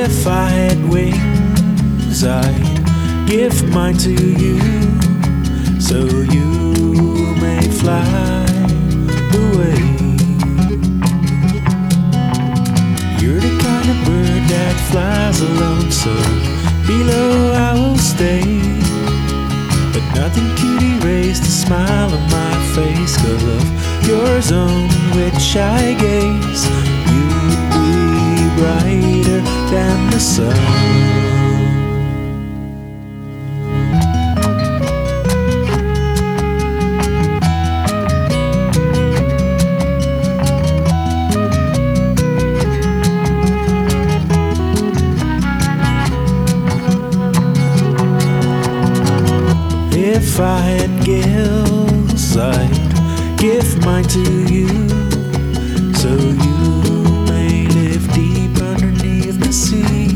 If I had wings, I'd give mine to you, so you may fly away. You're the kind of bird that flies alone, so below I will stay. But nothing could erase the smile on my face, 'cause of your zone which I gaze, you'd be brighter than the sun. If I had gills, I'd give mine to you, so you may live deep underneath the sea.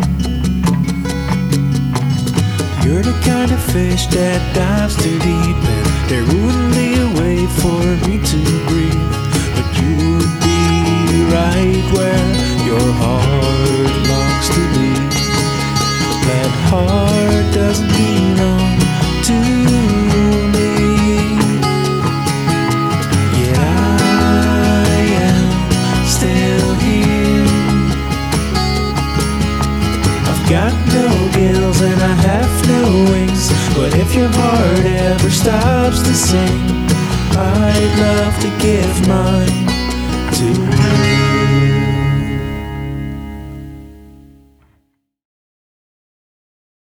You're the kind of fish that dives too deep, and there wouldn't be a way for me to breathe. But you would be right where your heart longs to be. That heart doesn't belong to me, yet I am still here. I've got no gills and I have no wings, but if your heart ever stops to sing, I'd love to give mine